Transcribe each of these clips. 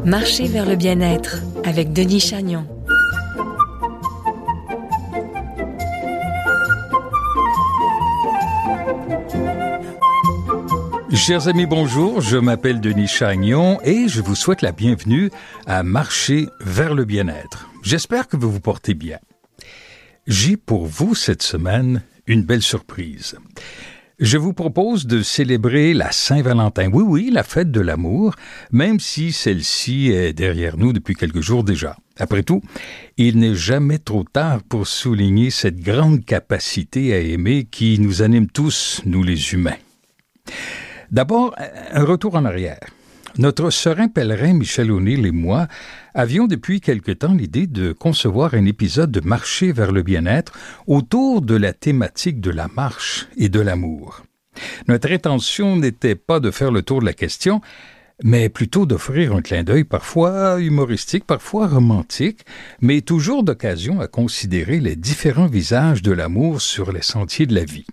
Marcher vers le bien-être avec Denis Chagnon. Chers amis, bonjour, je m'appelle Denis Chagnon et je vous souhaite la bienvenue à Marcher vers le bien-être. J'espère que vous vous portez bien. J'ai pour vous cette semaine une belle surprise. Je vous propose de célébrer la Saint-Valentin. Oui, la fête de l'amour, même si celle-ci est derrière nous depuis quelques jours déjà. Après tout, il n'est jamais trop tard pour souligner cette grande capacité à aimer qui nous anime tous, nous les humains. D'abord, un retour en arrière. Notre serein pèlerin Michel O'Neill et moi avions depuis quelque temps l'idée de concevoir un épisode de Marcher vers le bien-être autour de la thématique de la marche et de l'amour. Notre intention n'était pas de faire le tour de la question, mais plutôt d'offrir un clin d'œil parfois humoristique, parfois romantique, mais toujours d'occasion à considérer les différents visages de l'amour sur les sentiers de la vie.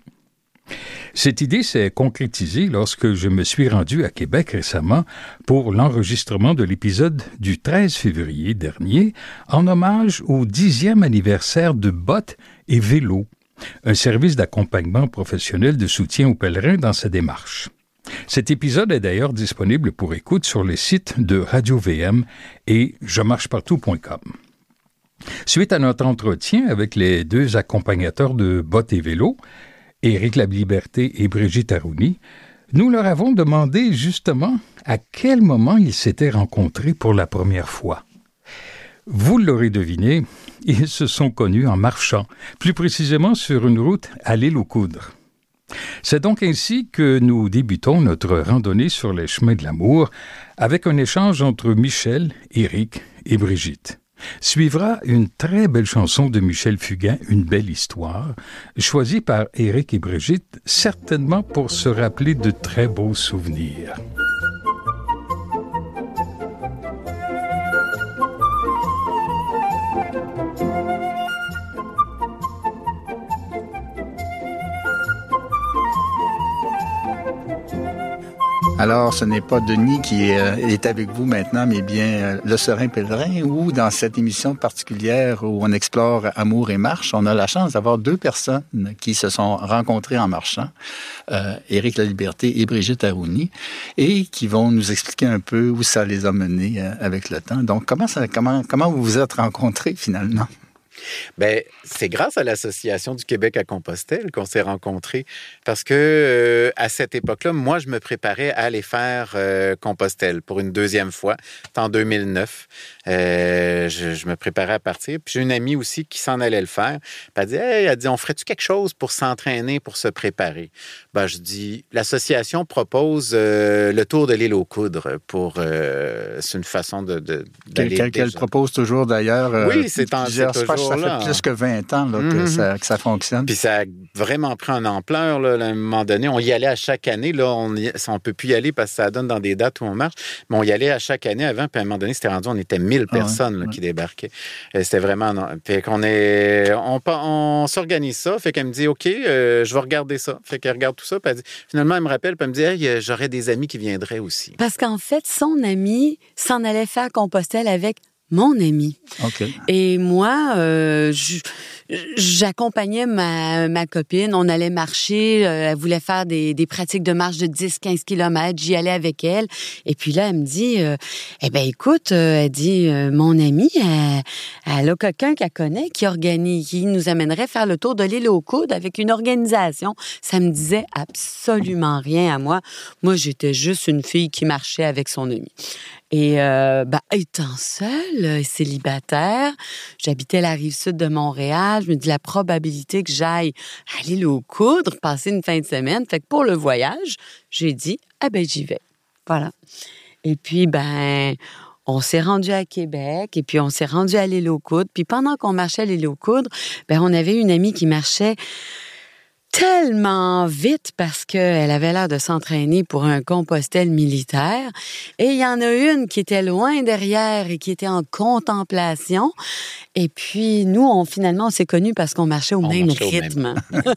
Cette idée s'est concrétisée lorsque je me suis rendu à Québec récemment pour l'enregistrement de l'épisode du 13 février dernier en hommage au 10e anniversaire de Bottes et Vélo, un service d'accompagnement professionnel de soutien aux pèlerins dans sa démarche. Cet épisode est d'ailleurs disponible pour écoute sur les sites de Radio-VM et jemarchepartout.com. Suite à notre entretien avec les deux accompagnateurs de Bottes et Vélo, Éric Laliberté et Brigitte Arouni, nous leur avons demandé justement à quel moment ils s'étaient rencontrés pour la première fois. Vous l'aurez deviné, ils se sont connus en marchant, plus précisément sur une route à l'île aux Coudres. C'est donc ainsi que nous débutons notre randonnée sur les chemins de l'amour avec un échange entre Michel, Éric et Brigitte. Suivra une très belle chanson de Michel Fugain, Une belle histoire, choisie par Éric et Brigitte, certainement pour se rappeler de très beaux souvenirs. Alors, ce n'est pas Denis qui est avec vous maintenant, mais bien le serein pèlerin, où dans cette émission particulière où on explore amour et marche, on a la chance d'avoir deux personnes qui se sont rencontrées en marchant, Éric Laliberté et Brigitte Arouni, et qui vont nous expliquer un peu où ça les a menés avec le temps. Donc, comment vous vous êtes rencontrés finalement? Bien, c'est grâce à l'Association du Québec à Compostelle qu'on s'est rencontrés parce que à cette époque-là, moi, je me préparais à aller faire Compostelle pour une deuxième fois. C'était en 2009. Je me préparais à partir. Puis j'ai une amie aussi qui s'en allait le faire. Puis elle dit, on ferait-tu quelque chose pour s'entraîner, pour se préparer? Ben, je dis, l'association propose le tour de l'île aux Coudres pour... c'est une façon d'aller... Qu'elle propose toujours d'ailleurs. Oui, c'est toujours ça fait plus que 20 ans là, que ça fonctionne. Puis ça a vraiment pris une ampleur. Là, à un moment donné, on y allait à chaque année. Là, on ne peut plus y aller parce que ça donne dans des dates où on marche. Mais on y allait à chaque année avant. Puis à un moment donné, c'était rendu, on était 1000 personnes qui débarquaient. C'était vraiment... Fait qu'on on s'organise ça. Fait qu'elle me dit, OK, je vais regarder ça. Fait qu'elle regarde tout ça. Puis elle dit, finalement, elle me rappelle. Puis elle me dit, hey, j'aurais des amis qui viendraient aussi. Parce qu'en fait, son ami s'en allait faire Compostelle avec mon ami. Okay. Et moi, j'accompagnais ma copine. On allait marcher. Elle voulait faire des pratiques de marche de 10-15 km. J'y allais avec elle. Et puis là, elle me dit, écoute, elle dit, mon amie, elle a quelqu'un qu'elle connaît qui nous amènerait faire le tour de l'île aux Coudres avec une organisation. Ça me disait absolument rien à moi. Moi, j'étais juste une fille qui marchait avec son ami. Et étant seule, célibataire, j'habitais la rive sud de Montréal. Je me dis la probabilité que j'aille à l'île aux Coudres, passer une fin de semaine. Fait que pour le voyage, j'ai dit, j'y vais. Voilà. Et puis, on s'est rendu à Québec et puis on s'est rendu à l'île aux Coudres. Puis pendant qu'on marchait à l'île aux Coudres, on avait une amie qui marchait tellement vite parce qu'elle avait l'air de s'entraîner pour un Compostelle militaire. Et il y en a une qui était loin derrière et qui était en contemplation. Et puis, nous, finalement, on s'est connus parce qu'on marchait au même rythme.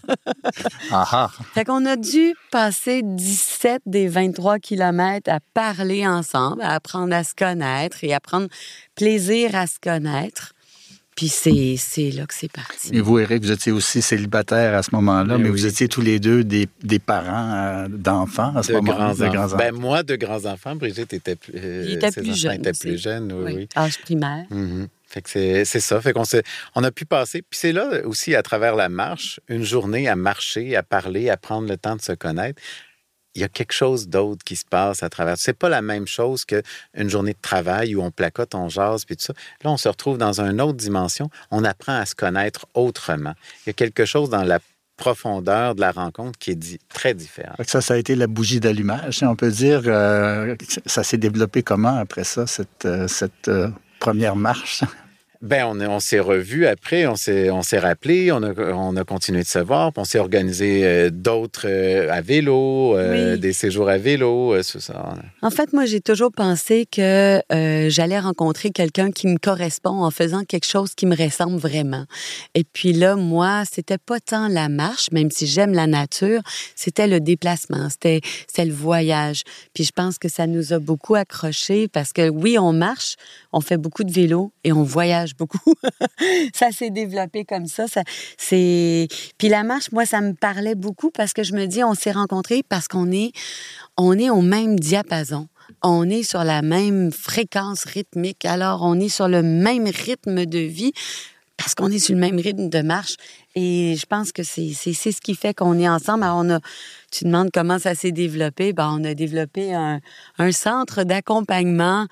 Fait qu'on a dû passer 17 des 23 kilomètres à parler ensemble, à apprendre à se connaître et à prendre plaisir à se connaître. Puis c'est là que c'est parti. Et vous, Éric, vous étiez aussi célibataire à ce moment-là, mais vous étiez tous les deux des parents d'enfants à ce moment-là. De grands-enfants. Ben, moi, de grands-enfants. Brigitte était plus jeune. Était plus jeune, oui. Âge primaire. Mm-hmm. Fait que c'est ça. Fait on a pu passer. Puis c'est là aussi, à travers la marche, une journée à marcher, à parler, à prendre le temps de se connaître. Il y a quelque chose d'autre qui se passe à travers. C'est pas la même chose qu'une journée de travail où on placote, on jase, puis tout ça. Là, on se retrouve dans une autre dimension. On apprend à se connaître autrement. Il y a quelque chose dans la profondeur de la rencontre qui est très différent. Ça a été la bougie d'allumage, on peut dire. Ça s'est développé comment après ça, cette première marche? Ben, on s'est revus après, on s'est rappelé, on a continué de se voir, puis on s'est organisé d'autres à vélo, des séjours à vélo, tout ça. En fait, moi, j'ai toujours pensé que j'allais rencontrer quelqu'un qui me correspond en faisant quelque chose qui me ressemble vraiment. Et puis là, moi, c'était pas tant la marche, même si j'aime la nature, c'était le déplacement, c'était le voyage. Puis je pense que ça nous a beaucoup accrochés parce que oui, on marche, on fait beaucoup de vélo et on voyage beaucoup. Ça s'est développé comme ça. Puis la marche, moi, ça me parlait beaucoup parce que je me dis, on s'est rencontrés parce qu'on est au même diapason. On est sur la même fréquence rythmique. Alors, on est sur le même rythme de vie parce qu'on est sur le même rythme de marche. Et je pense que c'est ce qui fait qu'on est ensemble. Alors, tu demandes comment ça s'est développé. Ben, on a développé un centre d'accompagnement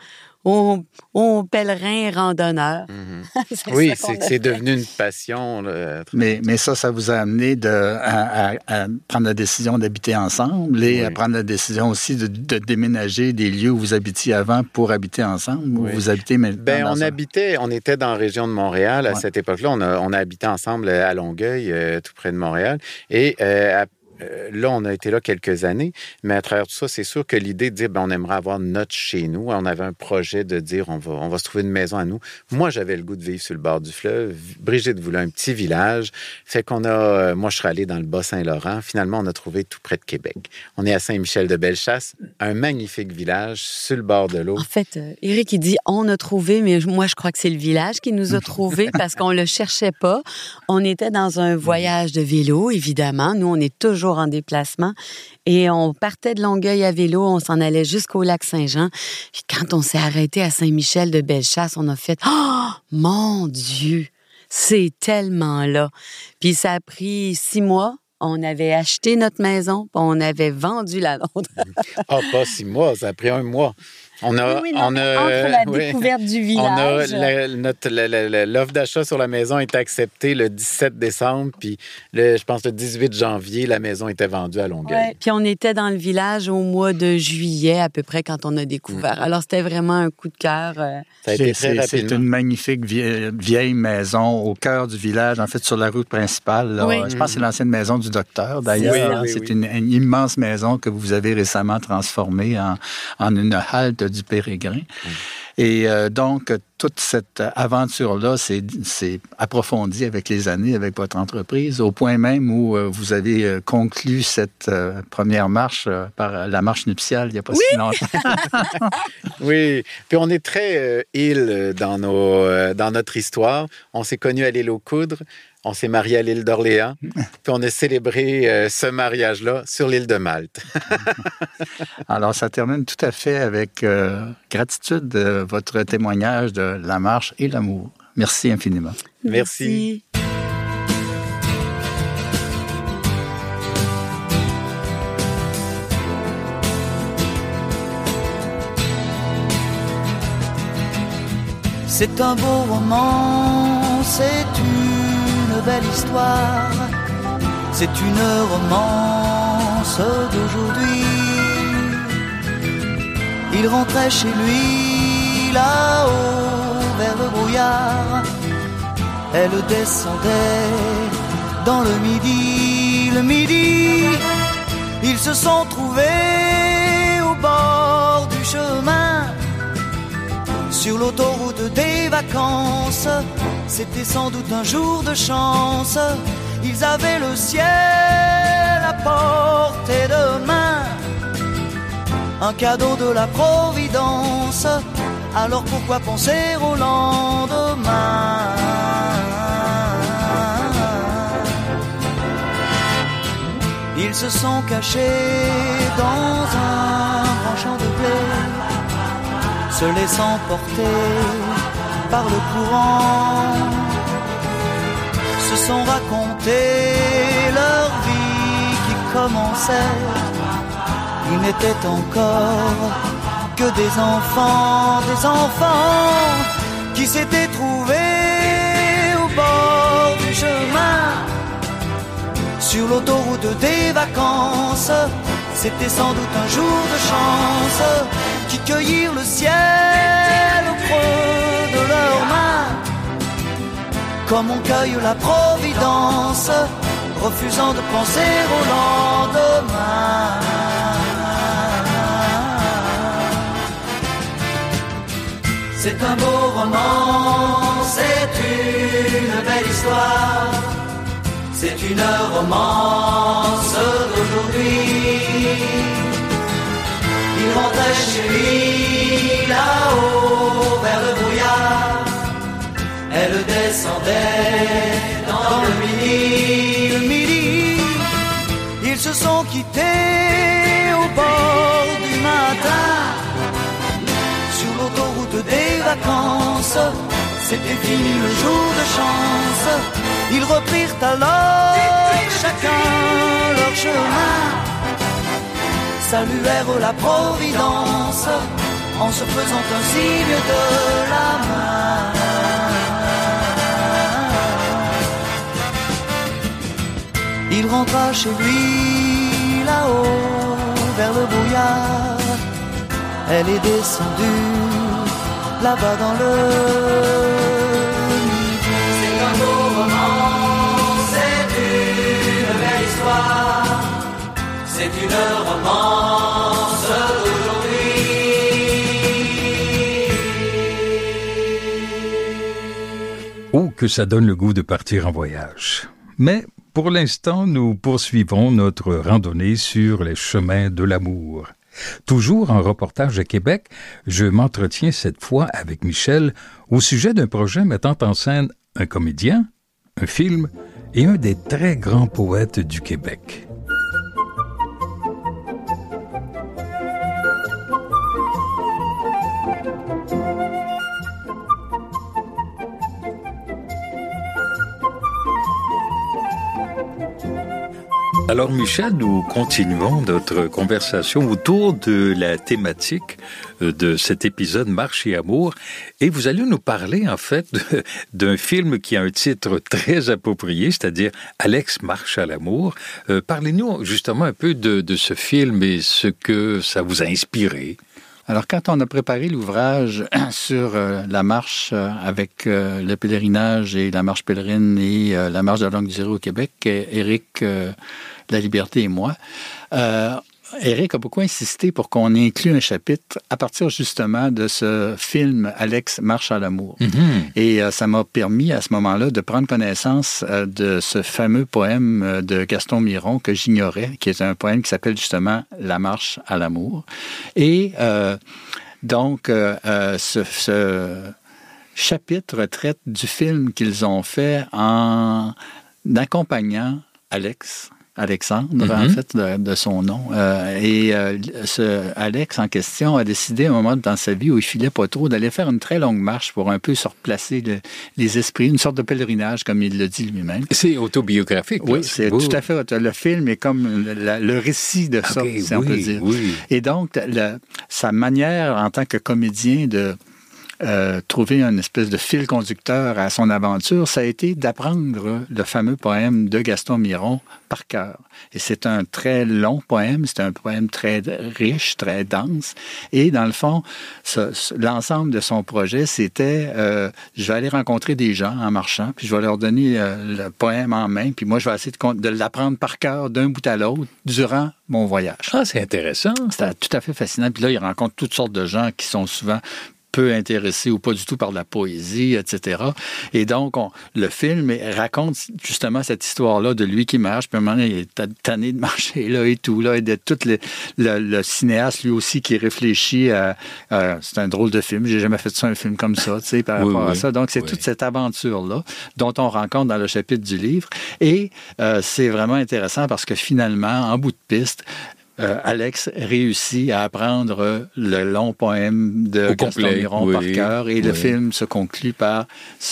aux pèlerins randonneurs. Mm-hmm. Oui, c'est devenu une passion. Là. Mais ça vous a amené à prendre la décision d'habiter ensemble et à prendre la décision aussi de déménager des lieux où vous habitiez avant pour habiter ensemble, où vous habitez maintenant? On était dans la région de Montréal à cette époque-là. On a habité ensemble à Longueuil, tout près de Montréal. Et là, on a été là quelques années, mais à travers tout ça, c'est sûr que l'idée de dire, on aimerait avoir notre chez nous. On avait un projet de dire, on va se trouver une maison à nous. Moi, j'avais le goût de vivre sur le bord du fleuve. Brigitte voulait un petit village. Fait moi, je serais allé dans le Bas-Saint-Laurent. Finalement, on a trouvé tout près de Québec. On est à Saint-Michel-de-Bellechasse, un magnifique village sur le bord de l'eau. En fait, Éric, il dit, on a trouvé, mais moi, je crois que c'est le village qui nous a trouvés parce qu'on le cherchait pas. On était dans un voyage de vélo, évidemment. Nous, on est toujours en déplacement. Et on partait de Longueuil à vélo, on s'en allait jusqu'au lac Saint-Jean. Puis quand on s'est arrêté à Saint-Michel-de-Bellechasse, on a fait « Oh, mon Dieu! C'est tellement là! » Puis ça a pris 6 mois. On avait acheté notre maison, puis on avait vendu la nôtre. Pas 6 mois, ça a pris 1 mois. Entre la découverte du village. L'offre d'achat sur la maison a été acceptée le 17 décembre, puis je pense le 18 janvier, la maison était vendue à Longueuil. Ouais, puis on était dans le village au mois de juillet à peu près quand on a découvert. Alors c'était vraiment un coup de cœur. Ça a été très rapidement. C'est une magnifique vieille maison au cœur du village, en fait sur la route principale. Là. Je pense que c'est l'ancienne maison du docteur d'ailleurs. C'est une immense maison que vous avez récemment transformée en une halte du Pérégrin. Et donc, toute cette aventure-là s'est approfondie avec les années, avec votre entreprise, au point même où vous avez conclu cette première marche par la marche nuptiale il n'y a pas si longtemps. Oui, puis on est très île dans notre histoire. On s'est connus à l'île aux Coudres. On s'est mariés à l'île d'Orléans, puis on a célébré ce mariage-là sur l'île de Malte. Alors, ça termine tout à fait avec gratitude votre témoignage de la marche et l'amour. Merci infiniment. Merci. C'est un beau roman, c'est une belle histoire, c'est une romance d'aujourd'hui. Il rentrait chez lui là-haut vers le brouillard, elle descendait dans le midi, le midi, ils se sont trouvés au bord du chemin. Sur l'autoroute des vacances, c'était sans doute un jour de chance. Ils avaient le ciel à portée de main, un cadeau de la Providence. Alors pourquoi penser au lendemain? Ils se sont cachés dans un grand champ de blé, se laissant porter par le courant, se sont raconté leur vie qui commençait. Ils n'étaient encore que des enfants qui s'étaient trouvés au bord du chemin. Sur l'autoroute des vacances, c'était sans doute un jour de chance, qui cueillirent le ciel au creux de leurs mains, comme on cueille la Providence, refusant de penser au lendemain. C'est un beau roman, c'est une belle histoire, c'est une romance d'aujourd'hui. Il rentrait chez lui là-haut vers le brouillard, elle descendait dans le midi. Ils se sont quittés au bord du matin, sur l'autoroute des vacances. C'était fini le jour de chance. Ils reprirent alors chacun leur chemin, saluèrent la Providence en se faisant un signe de la main. Il rentra chez lui là-haut vers le brouillard. Elle est descendue là-bas dans le midi. C'est un beau roman, c'est une belle histoire, c'est une romance d'aujourd'hui. Oh, que ça donne le goût de partir en voyage. Mais pour l'instant, nous poursuivons notre randonnée sur les chemins de l'amour. Toujours en reportage à Québec, je m'entretiens cette fois avec Michel au sujet d'un projet mettant en scène un comédien, un film et un des très grands poètes du Québec. Alors Michel, nous continuons notre conversation autour de la thématique de cet épisode Marche et Amour, et vous allez nous parler en fait d'un film qui a un titre très approprié, c'est-à-dire Alex marche à l'amour. Parlez-nous justement un peu de ce film et ce que ça vous a inspiré. Alors, quand on a préparé l'ouvrage sur la marche avec le pèlerinage et la marche pèlerine et la marche de la Longue Durée au Québec, Éric Laliberté et moi, Éric a beaucoup insisté pour qu'on inclue un chapitre à partir justement de ce film Alex marche à l'amour. Mm-hmm. Et ça m'a permis à ce moment-là de prendre connaissance de ce fameux poème de Gaston Miron que j'ignorais, qui est un poème qui s'appelle justement La marche à l'amour. Et donc, ce chapitre traite du film qu'ils ont fait en accompagnant Alexandre, en fait, de son nom. Ce Alex en question a décidé, à un moment dans sa vie où il filait pas trop, d'aller faire une très longue marche pour un peu se replacer les esprits, une sorte de pèlerinage, comme il le dit lui-même. C'est autobiographique. Oui, c'est tout à fait. Le film est comme le récit de ça, si on peut dire. Oui. Et donc, sa manière en tant que comédien de trouvé une espèce de fil conducteur à son aventure, ça a été d'apprendre le fameux poème de Gaston Miron par cœur. Et c'est un très long poème, c'est un poème très riche, très dense. Et dans le fond, l'ensemble de son projet, c'était je vais aller rencontrer des gens en marchant, puis je vais leur donner le poème en main, puis moi, je vais essayer de l'apprendre par cœur d'un bout à l'autre durant mon voyage. Ah, c'est intéressant. C'était tout à fait fascinant. Puis là, il rencontre toutes sortes de gens qui sont souvent peu intéressés ou pas du tout par la poésie, etc. Et donc, le film raconte justement cette histoire-là de lui qui marche, puis à un moment donné, il est tanné de marcher là et tout, là, et de tout le cinéaste, lui aussi, qui réfléchit à... c'est un drôle de film, j'ai jamais fait ça, un film comme ça, tu sais, par rapport à ça. Donc, c'est toute cette aventure-là dont on rencontre dans le chapitre du livre. Et c'est vraiment intéressant parce que finalement, en bout de piste, Alex réussit à apprendre le long poème de Gaston Miron par cœur et le film se conclut par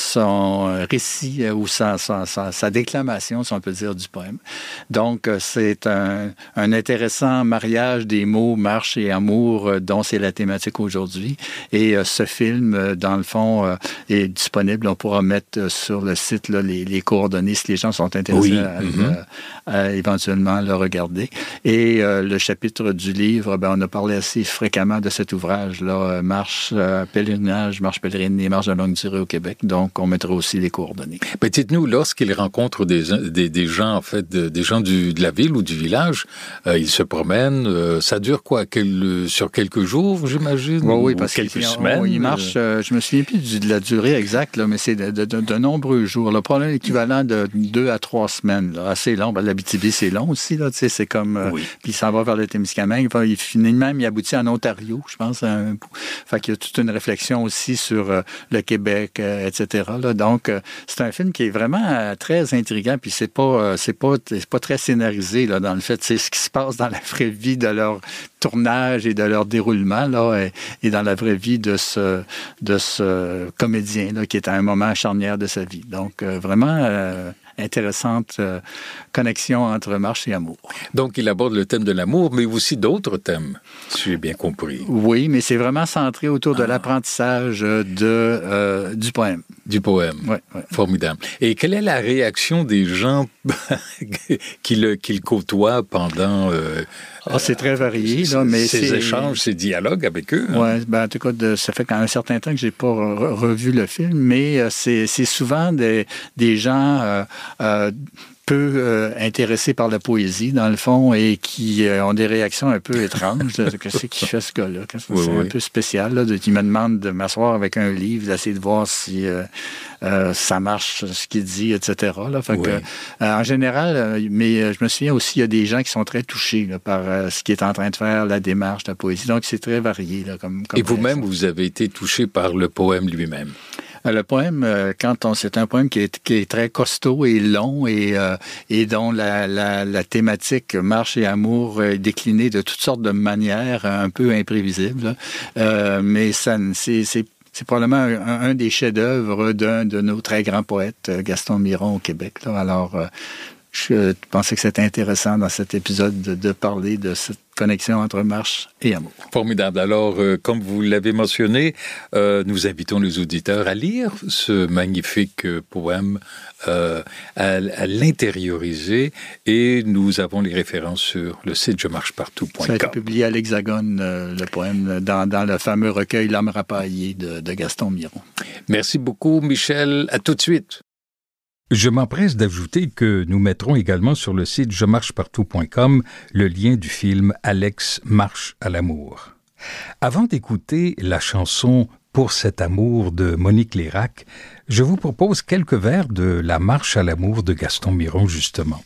son récit ou sa déclamation, si on peut dire, du poème. Donc, c'est un intéressant mariage des mots marche et amour dont c'est la thématique aujourd'hui. Et ce film, dans le fond, est disponible. On pourra mettre sur le site là, les coordonnées si les gens sont intéressés à éventuellement le regarder. Et le chapitre du livre, on a parlé assez fréquemment de cet ouvrage-là, Marche pèlerinage, Marche pèlerine et Marche de longue durée au Québec. Donc, on mettra aussi les coordonnées. Dites-nous, lorsqu'il rencontre des gens, en fait, des gens de la ville ou du village, ils se promènent, ça dure quoi? Sur quelques jours, j'imagine? Oui, parce quelques semaines. Il marche, je me souviens plus de la durée exacte, là, mais c'est de nombreux jours. Le problème équivalent de 2 à 3 semaines, là, assez long. L'Abitibi, c'est long aussi, là, tu sais, c'est comme... Puis il s'en va vers le Témiscamingue. Il finit même, il aboutit en Ontario, je pense. Fait qu'il y a toute une réflexion aussi sur le Québec, etc. Là. Donc, c'est un film qui est vraiment très intriguant. Puis c'est pas très scénarisé là, dans le fait, c'est ce qui se passe dans la vraie vie de leur tournage et de leur déroulement là, et dans la vraie vie de ce comédien là, qui est à un moment charnière de sa vie. Donc, vraiment intéressante connexion entre marche et amour. Donc, il aborde le thème de l'amour, mais aussi d'autres thèmes, si j'ai bien compris. Oui, mais c'est vraiment centré autour de l'apprentissage du poème. Du poème. Oui. Formidable. Et quelle est la réaction des gens qui le côtoient pendant... c'est très varié. Là, mais ces échanges, ces dialogues avec eux. Oui, en tout cas, ça fait quand même un certain temps que je n'ai pas revu le film, mais c'est souvent des gens peu intéressés par la poésie, dans le fond, et qui ont des réactions un peu étranges. Qu'est-ce qu'il fait, ce gars-là? C'est un peu spécial. Là, il me demande de m'asseoir avec un livre, d'essayer de voir si ça marche, ce qu'il dit, etc. Là. Fait que, en général, mais je me souviens aussi, il y a des gens qui sont très touchés là, par ce qui est en train de faire, la démarche de la poésie. Donc, c'est très varié. Là, comme et vous-même, vous avez été touché par le poème lui-même? Le poème, c'est un poème qui est très costaud et long et dont la thématique marche et amour est déclinée de toutes sortes de manières un peu imprévisibles. Mais c'est probablement un des chefs-d'œuvre d'un de nos très grands poètes, Gaston Miron, au Québec. Là. Alors, je pensais que c'était intéressant dans cet épisode de parler de cette connexion entre marche et amour. Formidable. Alors, comme vous l'avez mentionné, nous invitons les auditeurs à lire ce magnifique poème, à l'intérioriser, et nous avons les références sur le site jemarchepartout.com. Ça a été publié à l'Hexagone, le poème, dans le fameux recueil L'Homme rapaillé de Gaston Miron. Merci beaucoup, Michel. À tout de suite. Je m'empresse d'ajouter que nous mettrons également sur le site jemarchepartout.com le lien du film Alex marche à l'amour. Avant d'écouter la chanson Pour cet amour de Monique Lérac, je vous propose quelques vers de La marche à l'amour de Gaston Miron, justement.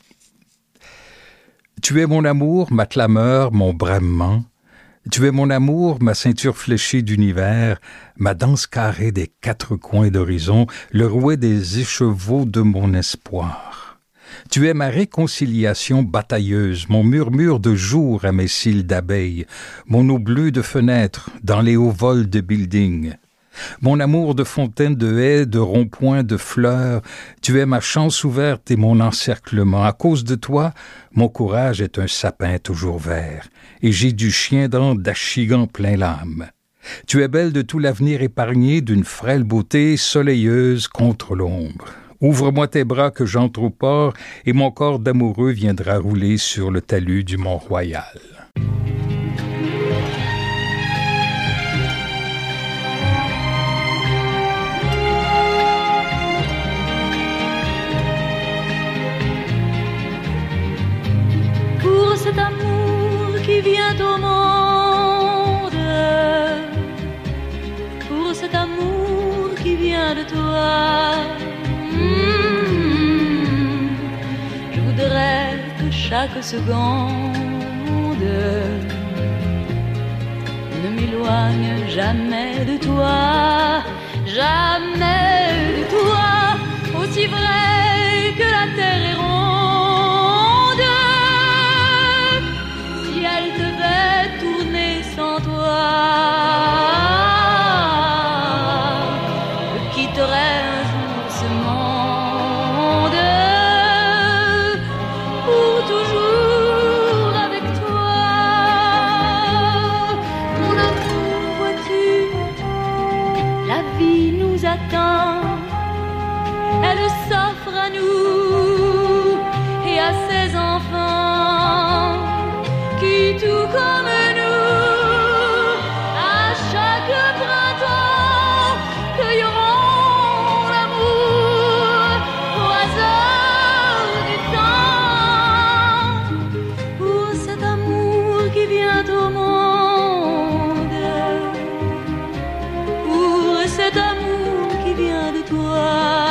Tu es mon amour, ma clameur, mon braillement. Tu es mon amour, ma ceinture fléchée d'univers, ma danse carrée des 4 coins d'horizon, le rouet des écheveaux de mon espoir. Tu es ma réconciliation batailleuse, mon murmure de jour à mes cils d'abeille, mon eau bleue de fenêtre dans les hauts vols de building. Mon amour de fontaine de haies, de ronds-points, de fleurs, tu es ma chance ouverte et mon encerclement. À cause de toi, mon courage est un sapin toujours vert, et j'ai du chien-dent d'Achigan plein l'âme. Tu es belle de tout l'avenir épargné d'une frêle beauté soleilleuse contre l'ombre. Ouvre-moi tes bras que j'entre au port et mon corps d'amoureux viendra rouler sur le talus du Mont-Royal. Pour cet amour qui vient au monde, pour cet amour qui vient de toi, je voudrais que chaque seconde ne m'éloigne jamais de toi, jamais de toi, aussi vrai que la terre est ronde. Si elle devait tourner sans toi, je quitterais un jour ce monde pour toujours avec toi. Mon amour, vois-tu, la vie nous attend, elle s'offre à nous et à ses enfants qui, tout comme nous, à chaque printemps, cueilleront l'amour au hasard du temps. Pour cet amour qui vient au monde, pour cet amour qui vient de toi,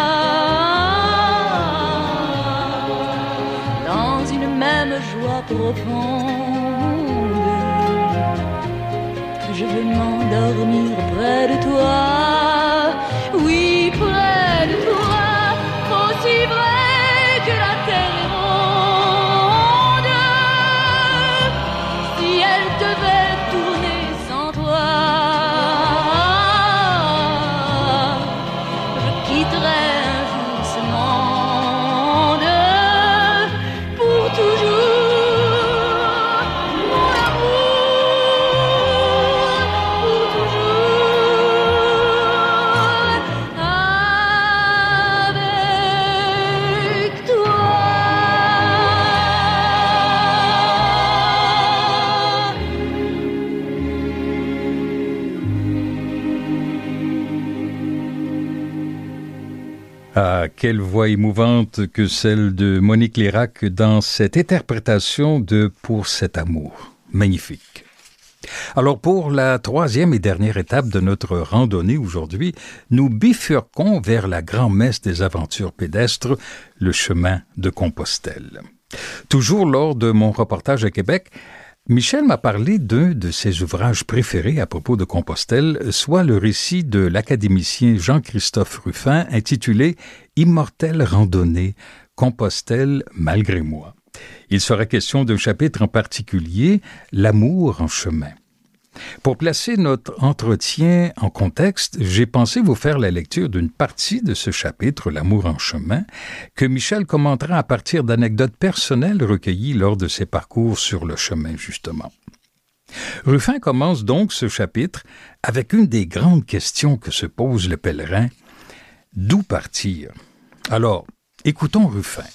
dans une même joie profonde, je veux m'endormir près de toi, oui, près de toi, aussi vrai que la terre est ronde. Si elle devait tourner sans toi, je quitterais un jour ce monde pour toujours. Mon amour, pour toujours avec toi. Ah, quelle voix émouvante que celle de Monique Lérac dans cette interprétation de « Pour cet amour ». Magnifique. Alors, pour la troisième et dernière étape de notre randonnée aujourd'hui, nous bifurquons vers la grand-messe des aventures pédestres, le chemin de Compostelle. Toujours lors de mon reportage à Québec, Michel m'a parlé d'un de ses ouvrages préférés à propos de Compostelle, soit le récit de l'académicien Jean-Christophe Ruffin intitulé « Immortelle randonnée, Compostelle malgré moi ». Il sera question d'un chapitre en particulier, « L'amour en chemin ». Pour placer notre entretien en contexte, j'ai pensé vous faire la lecture d'une partie de ce chapitre, L'amour en chemin, que Michel commentera à partir d'anecdotes personnelles recueillies lors de ses parcours sur le chemin, justement. Ruffin commence donc ce chapitre avec une des grandes questions que se pose le pèlerin. D'où partir? Alors, écoutons Ruffin.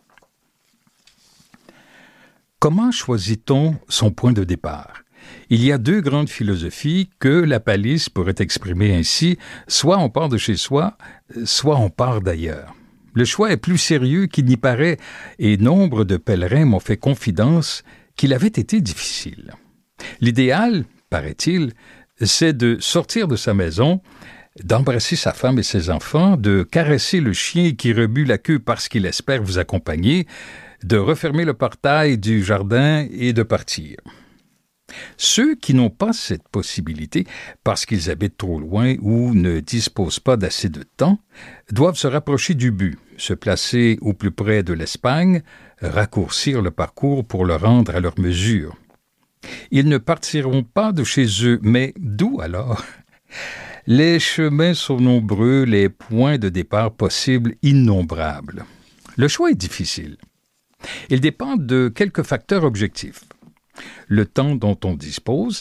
Comment choisit-on son point de départ? Il y a deux grandes philosophies que la palisse pourrait exprimer ainsi, soit on part de chez soi, soit on part d'ailleurs. Le choix est plus sérieux qu'il n'y paraît, et nombre de pèlerins m'ont fait confidence qu'il avait été difficile. L'idéal, paraît-il, c'est de sortir de sa maison, d'embrasser sa femme et ses enfants, de caresser le chien qui remue la queue parce qu'il espère vous accompagner, de refermer le portail du jardin et de partir. Ceux qui n'ont pas cette possibilité, parce qu'ils habitent trop loin ou ne disposent pas d'assez de temps, doivent se rapprocher du but, se placer au plus près de l'Espagne, raccourcir le parcours pour le rendre à leur mesure. Ils ne partiront pas de chez eux, mais d'où alors? Les chemins sont nombreux, les points de départ possibles innombrables. Le choix est difficile. Il dépend de quelques facteurs objectifs. Le temps dont on dispose,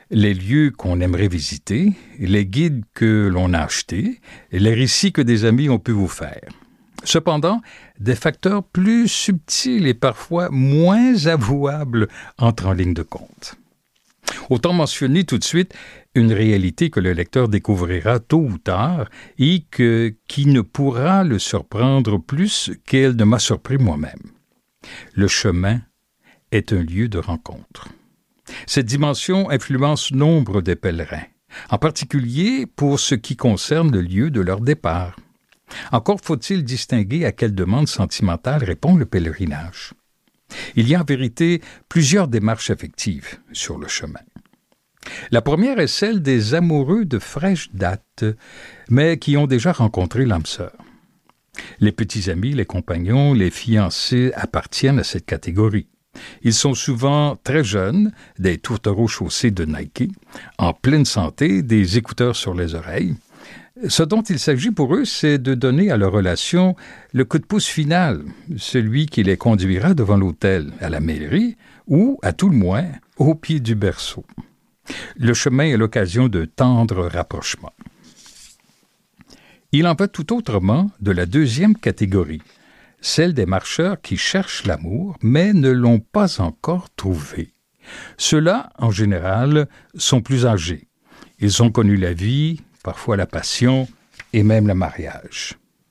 les lieux qu'on aimerait visiter, les guides que l'on a achetés, les récits que des amis ont pu vous faire. Cependant, des facteurs plus subtils et parfois moins avouables entrent en ligne de compte. Autant mentionner tout de suite une réalité que le lecteur découvrira tôt ou tard et qui ne pourra le surprendre plus qu'elle ne m'a surpris moi-même. Le chemin est un lieu de rencontre. Cette dimension influence nombre des pèlerins, en particulier pour ce qui concerne le lieu de leur départ. Encore faut-il distinguer à quelle demande sentimentale répond le pèlerinage. Il y a en vérité plusieurs démarches affectives sur le chemin. La première est celle des amoureux de fraîche date, mais qui ont déjà rencontré l'âme sœur. Les petits amis, les compagnons, les fiancés appartiennent à cette catégorie. Ils sont souvent très jeunes, des tourtereaux chaussés de Nike, en pleine santé, des écouteurs sur les oreilles. Ce dont il s'agit pour eux, c'est de donner à leur relation le coup de pouce final, celui qui les conduira devant l'autel, à la mairie, ou, à tout le moins, au pied du berceau. Le chemin est l'occasion de tendres rapprochements. Il en va tout autrement de la deuxième catégorie, celle des marcheurs qui cherchent l'amour, mais ne l'ont pas encore trouvé. Ceux-là, en général, sont plus âgés. Ils ont connu la vie, parfois la passion et même le mariage.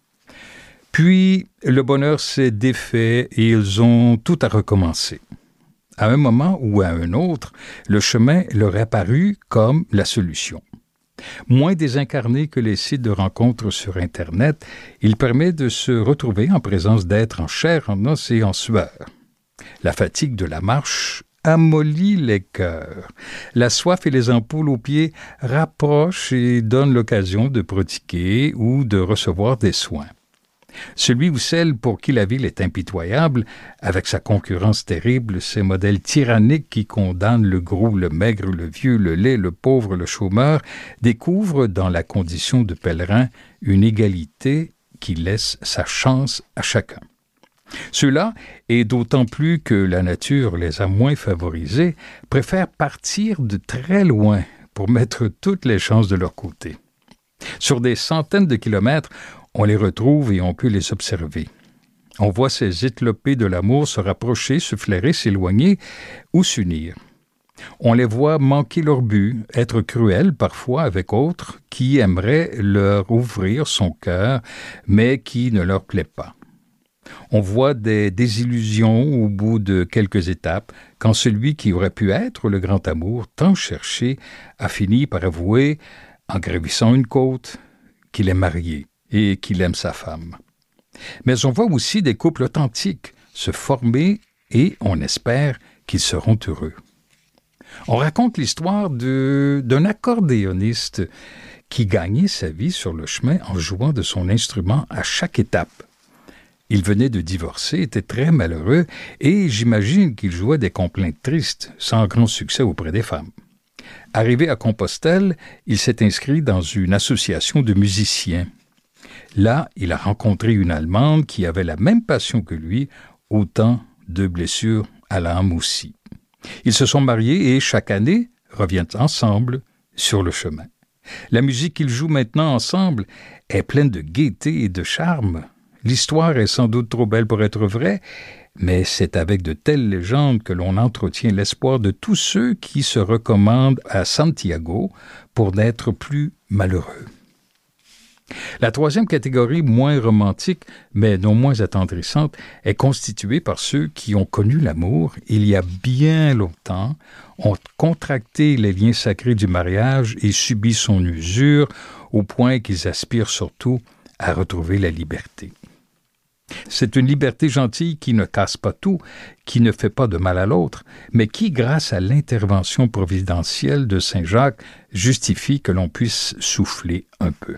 Puis, le bonheur s'est défait et ils ont tout à recommencer. À un moment ou à un autre, le chemin leur est apparu comme la solution. Moins désincarné que les sites de rencontres sur Internet, il permet de se retrouver en présence d'êtres en chair, en os et en sueur. La fatigue de la marche amollit les cœurs. La soif et les ampoules aux pieds rapprochent et donnent l'occasion de pratiquer ou de recevoir des soins. Celui ou celle pour qui la ville est impitoyable, avec sa concurrence terrible, ses modèles tyranniques qui condamnent le gros, le maigre, le vieux, le laid, le pauvre, le chômeur, découvre dans la condition de pèlerin une égalité qui laisse sa chance à chacun. Ceux-là, et d'autant plus que la nature les a moins favorisés, préfèrent partir de très loin pour mettre toutes les chances de leur côté. Sur des centaines de kilomètres, on les retrouve et on peut les observer. On voit ces éclopés de l'amour se rapprocher, se flairer, s'éloigner ou s'unir. On les voit manquer leur but, être cruels parfois avec autres qui aimeraient leur ouvrir son cœur, mais qui ne leur plaît pas. On voit des désillusions au bout de quelques étapes, quand celui qui aurait pu être le grand amour, tant cherché, a fini par avouer, en gravissant une côte, qu'il est marié et qu'il aime sa femme. Mais on voit aussi des couples authentiques se former et on espère qu'ils seront heureux. On raconte l'histoire d'un accordéoniste qui gagnait sa vie sur le chemin en jouant de son instrument à chaque étape. Il venait de divorcer, était très malheureux et j'imagine qu'il jouait des complaintes tristes, sans grand succès auprès des femmes. Arrivé à Compostelle, il s'est inscrit dans une association de musiciens. Là, il a rencontré une Allemande qui avait la même passion que lui, autant de blessures à l'âme aussi. Ils se sont mariés et chaque année reviennent ensemble sur le chemin. La musique qu'ils jouent maintenant ensemble est pleine de gaieté et de charme. L'histoire est sans doute trop belle pour être vraie, mais c'est avec de telles légendes que l'on entretient l'espoir de tous ceux qui se recommandent à Santiago pour n'être plus malheureux. La troisième catégorie, moins romantique, mais non moins attendrissante, est constituée par ceux qui ont connu l'amour il y a bien longtemps, ont contracté les liens sacrés du mariage et subi son usure, au point qu'ils aspirent surtout à retrouver la liberté. C'est une liberté gentille qui ne casse pas tout, qui ne fait pas de mal à l'autre, mais qui, grâce à l'intervention providentielle de Saint Jacques, justifie que l'on puisse souffler un peu.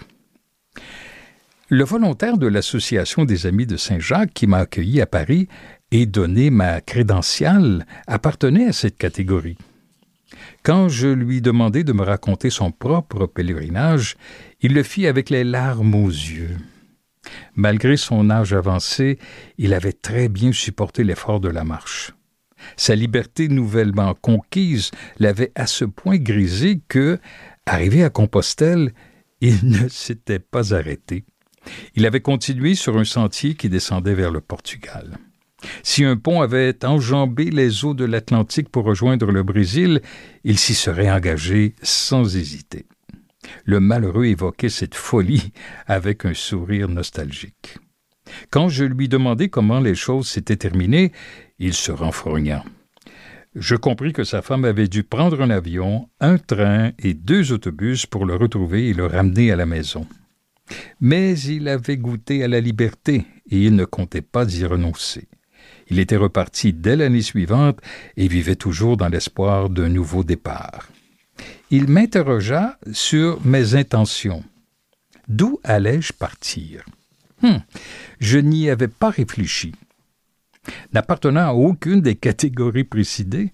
Le volontaire de l'Association des Amis de Saint-Jacques qui m'a accueilli à Paris et donné ma crédentiale appartenait à cette catégorie. Quand je lui demandai de me raconter son propre pèlerinage, il le fit avec les larmes aux yeux. Malgré son âge avancé, il avait très bien supporté l'effort de la marche. Sa liberté nouvellement conquise l'avait à ce point grisé que, arrivé à Compostelle, il ne s'était pas arrêté. Il avait continué sur un sentier qui descendait vers le Portugal. Si un pont avait enjambé les eaux de l'Atlantique pour rejoindre le Brésil, il s'y serait engagé sans hésiter. Le malheureux évoquait cette folie avec un sourire nostalgique. Quand je lui demandai comment les choses s'étaient terminées, il se renfrogna. Je compris que sa femme avait dû prendre un avion, un train et 2 autobus pour le retrouver et le ramener à la maison. Mais il avait goûté à la liberté et il ne comptait pas y renoncer. Il était reparti dès l'année suivante et vivait toujours dans l'espoir d'un nouveau départ. Il m'interrogea sur mes intentions. D'où allais-je partir? Je n'y avais pas réfléchi. N'appartenant à aucune des catégories précitées,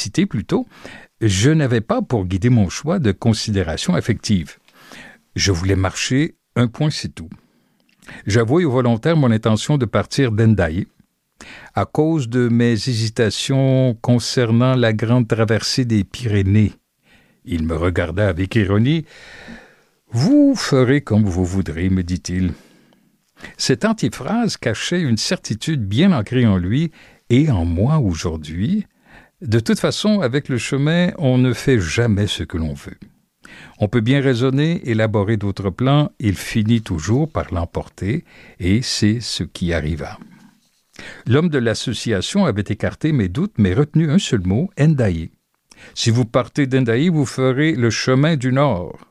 je n'avais pas pour guider mon choix de considération affective. Je voulais marcher, un point c'est tout. J'avouai au volontaire mon intention de partir d'Hendaye, à cause de mes hésitations concernant la grande traversée des Pyrénées. Il me regarda avec ironie. « Vous ferez comme vous voudrez, me dit-il. » Cette antiphrase cachait une certitude bien ancrée en lui et en moi aujourd'hui. De toute façon, avec le chemin, on ne fait jamais ce que l'on veut. On peut bien raisonner, élaborer d'autres plans, il finit toujours par l'emporter, et c'est ce qui arriva. L'homme de l'association avait écarté mes doutes, mais retenu un seul mot, Hendaye. Si vous partez d'Hendaye, vous ferez le chemin du Nord.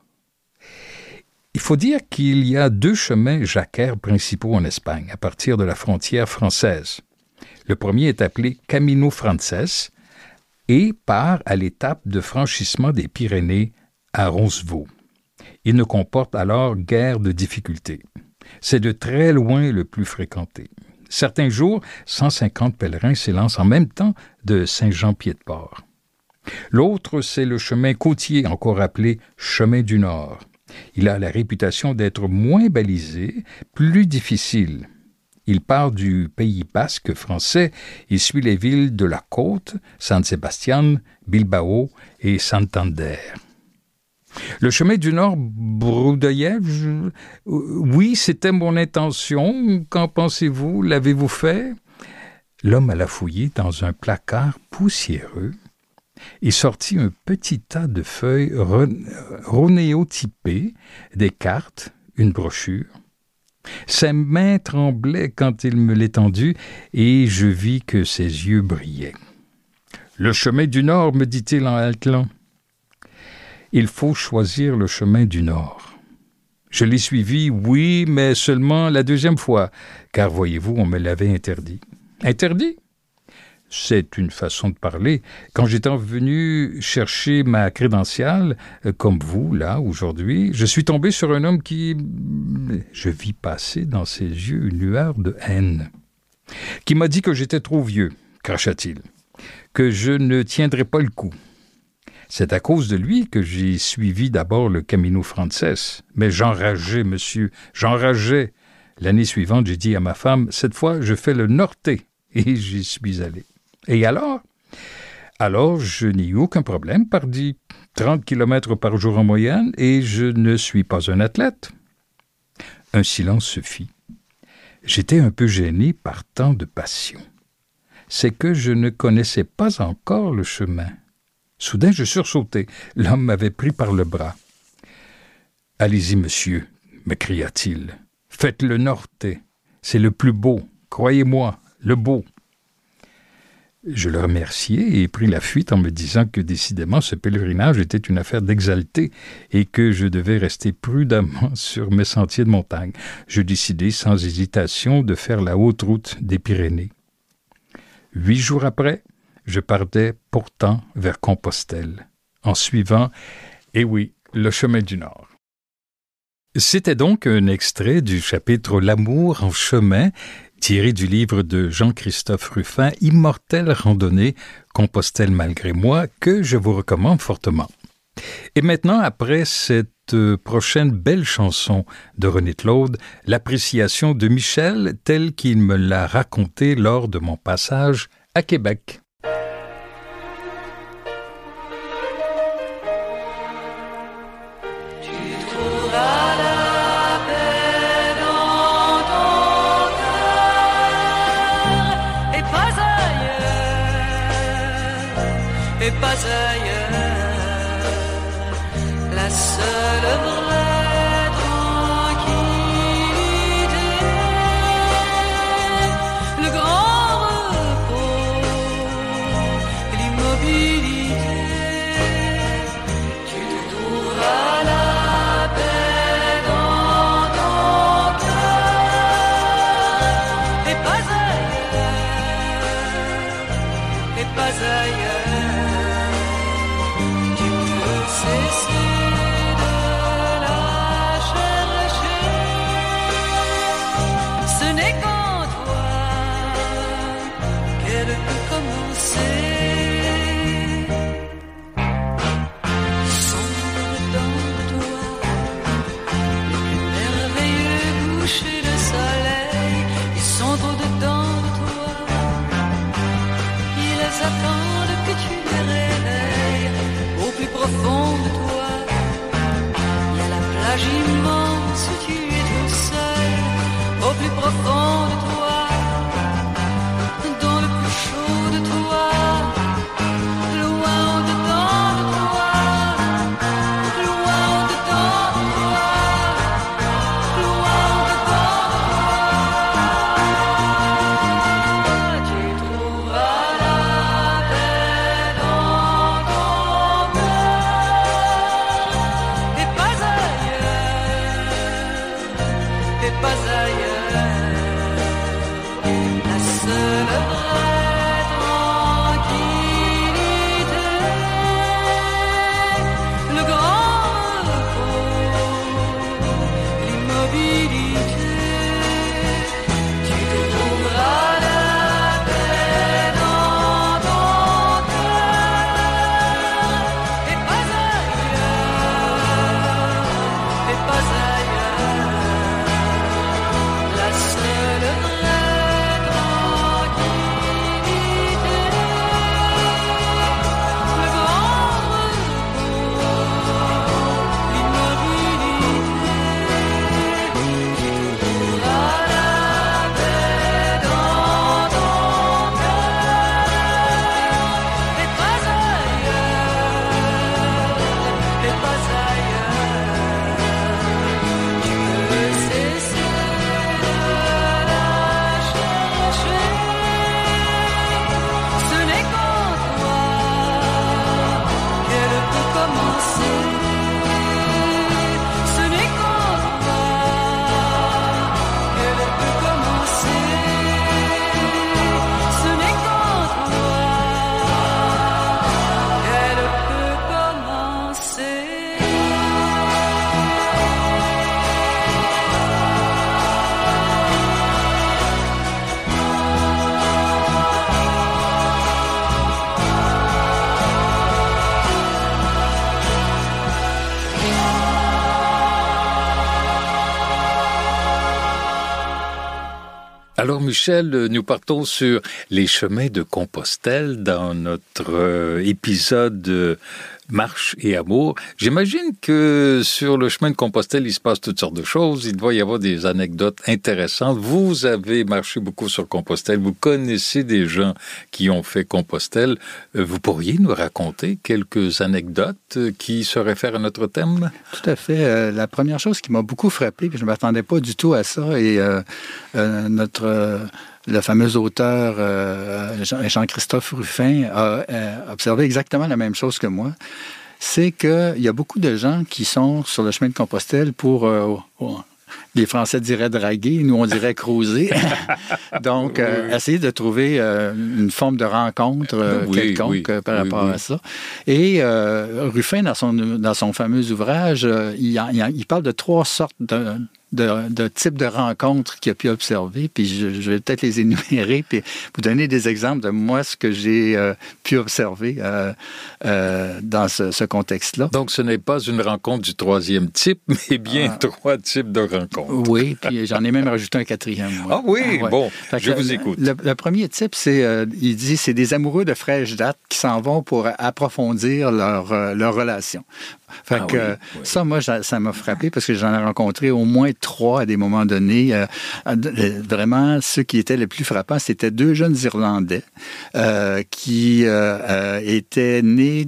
Il faut dire qu'il y a 2 chemins jacquaires principaux en Espagne, à partir de la frontière française. Le premier est appelé Camino Frances et part à l'étape de franchissement des Pyrénées à Roncevaux. Il ne comporte alors guère de difficultés. C'est de très loin le plus fréquenté. Certains jours, 150 pèlerins s'élancent en même temps de Saint-Jean-Pied-de-Port. L'autre, c'est le chemin côtier, encore appelé chemin du Nord. Il a la réputation d'être moins balisé, plus difficile. Il part du Pays basque français, il suit les villes de la côte, San Sebastián, Bilbao et Santander. Le chemin du Nord brouillait. Oui, c'était mon intention. Qu'en pensez-vous? L'avez-vous fait? L'homme alla fouiller dans un placard poussiéreux et sortit un petit tas de feuilles ronéotypées, des cartes, une brochure. Ses mains tremblaient quand il me l'étendit et je vis que ses yeux brillaient. « Le chemin du Nord, me dit-il en haletant. Il faut choisir le chemin du Nord. Je l'ai suivi, oui, mais seulement la 2e fois, car voyez-vous, on me l'avait interdit. Interdit? C'est une façon de parler. Quand j'étais venu chercher ma crédentiale, comme vous, là, aujourd'hui, je suis tombé sur un homme qui... Je vis passer dans ses yeux une lueur de haine. Qui m'a dit que j'étais trop vieux, cracha-t-il, que je ne tiendrais pas le coup. C'est à cause de lui que j'ai suivi d'abord le Camino Frances. Mais j'enrageais, monsieur, j'enrageais. L'année suivante, j'ai dit à ma femme, cette fois, je fais le Norte, et j'y suis allé. Et alors? Alors, je n'ai eu aucun problème, pardi. 30 km par jour en moyenne, et je ne suis pas un athlète. Un silence se fit. J'étais un peu gêné par tant de passion. C'est que je ne connaissais pas encore le chemin. Soudain, je sursautai. L'homme m'avait pris par le bras. « Allez-y, monsieur, me cria-t-il. Faites le Norte. C'est le plus beau. Croyez-moi, le beau. » Je le remerciai et pris la fuite en me disant que décidément ce pèlerinage était une affaire d'exalté et que je devais rester prudemment sur mes sentiers de montagne. Je décidai sans hésitation de faire la haute route des Pyrénées. 8 jours après, je partais pourtant vers Compostelle, en suivant, eh oui, le chemin du Nord. C'était donc un extrait du chapitre « L'amour en chemin » tiré du livre de Jean-Christophe Ruffin, « Immortelle randonnée, Compostelle malgré moi », que je vous recommande fortement. Et maintenant, après cette prochaine belle chanson de René Claude, l'appréciation de Michel telle qu'il me l'a racontée lors de mon passage à Québec. pas ailleurs la seule vraie tranquillité, le grand repos, l'immobilité. Tu trouveras la paix dans ton cœur et pas ailleurs. Tu peux cesser de la chercher. Ce n'est qu'en toi qu'elle peut commencer. Sombre dans toi, le plus merveilleux coucher de soleil. Ils sont au-dedans de toi. Ils attendent que tu les réveilles. Au plus profond de toi, il y a la plage immense où tu es tout seul. Au plus profond de toi, dans le plus chaud de toi, loin au-dedans de toi, loin au-dedans de toi, loin au-dedans de toi. Tu trouveras la paix dans ton cœur et pas ailleurs, la seule vraie tranquillité, le grand repos, l'immobilité. Tu trouveras la paix dans ton cœur et pas ailleurs, la seule vraie tranquillité, le grand repos, l'immobilité. Tu trouveras la paix dans ton cœur et pas ailleurs. Tu peux cesser de la chercher. Ce n'est qu'en toi qu'elle peut commencer. Ce n'est qu'en toi qu'elle peut commencer. Ce n'est qu'en toi qu'elle peut commencer. Alors Michel, nous partons sur les chemins de Compostelle dans notre épisode Marche et amour. J'imagine que sur le chemin de Compostelle, il se passe toutes sortes de choses. Il doit y avoir des anecdotes intéressantes. Vous avez marché beaucoup sur Compostelle. Vous connaissez des gens qui ont fait Compostelle. Vous pourriez nous raconter quelques anecdotes qui se réfèrent à notre thème? Tout à fait. La première chose qui m'a beaucoup frappé, puis je ne m'attendais pas du tout à ça, et le fameux auteur Jean-Christophe Ruffin a observé exactement la même chose que moi. C'est qu'il y a beaucoup de gens qui sont sur le chemin de Compostelle pour... les Français diraient draguer, nous on dirait cruiser. Donc, essayer de trouver une forme de rencontre quelconque par rapport à ça. Et Ruffin, dans son fameux ouvrage, il parle de 3 sortes de types de rencontres qu'il a pu observer, puis je vais peut-être les énumérer, puis vous donner des exemples de moi, ce que j'ai pu observer dans ce contexte-là. Donc, ce n'est pas une rencontre du 3e type, mais bien 3 types de rencontres. Oui, puis j'en ai même rajouté un 4e. Moi. Ah oui, ouais. Bon, je vous écoute. Le premier type, il dit, c'est des amoureux de fraîche date qui s'en vont pour approfondir leur relation. Fait que ça, moi, ça m'a frappé parce que j'en ai rencontré au moins 3 à des moments donnés. Vraiment, ceux qui étaient les plus frappants, c'était 2 jeunes Irlandais qui étaient nés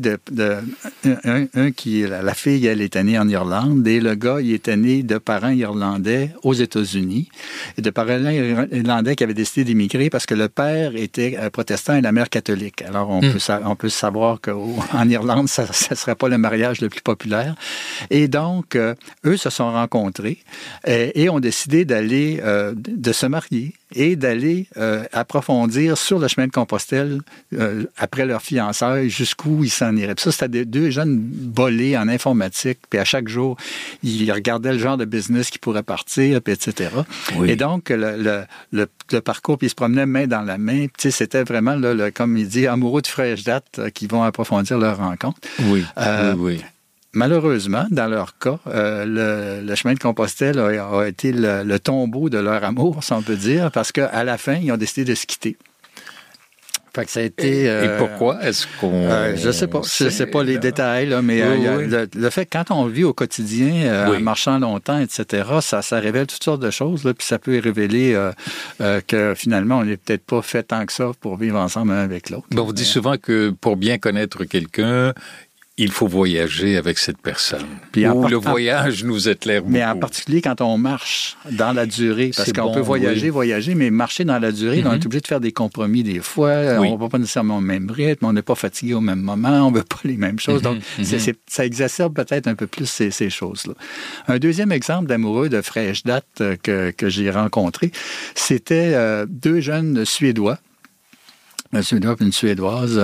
la fille, elle était née en Irlande et le gars, il était né de parents irlandais aux États-Unis et de parents irlandais qui avaient décidé d'immigrer parce que le père était protestant et la mère catholique. Alors, on peut savoir qu'en Irlande, ça ne serait pas le mariage le plus populaire. Et donc, eux se sont rencontrés et ont décidé de se marier et d'aller approfondir sur le chemin de Compostelle après leur fiançailles jusqu'où ils s'en iraient. Puis ça, c'était 2 jeunes bolés en informatique. Puis à chaque jour, ils regardaient le genre de business qui pourrait partir, puis etc. Oui. Et donc, le parcours, puis ils se promenaient main dans la main. Tu sais, c'était vraiment, comme il dit, amoureux de fraîche date qui vont approfondir leur rencontre. Oui, oui. Malheureusement, dans leur cas, le chemin de Compostelle a été le tombeau de leur amour, si on peut dire, parce qu'à la fin, ils ont décidé de se quitter. Fait que ça a été... Et pourquoi? Est-ce qu'on... je ne sais pas. Je sais pas les détails, là, mais le fait que quand on vit au quotidien, en marchant longtemps, etc., ça révèle toutes sortes de choses, là, puis ça peut révéler que finalement, on n'est peut-être pas fait tant que ça pour vivre ensemble un avec l'autre. On dit souvent que pour bien connaître quelqu'un, il faut voyager avec cette personne. Puis le voyage nous éclaire beaucoup. Mais en particulier quand on marche dans la durée, parce qu'on peut voyager, mais marcher dans la durée, on est obligé de faire des compromis des fois. On ne va pas nécessairement au même rythme, on n'est pas fatigué au même moment, on ne veut pas les mêmes choses. Donc, ça exacerbe peut-être un peu plus ces choses-là. Un deuxième exemple d'amoureux de fraîche date que j'ai rencontré, c'était 2 jeunes Suédois. Un Suédois et une Suédoise.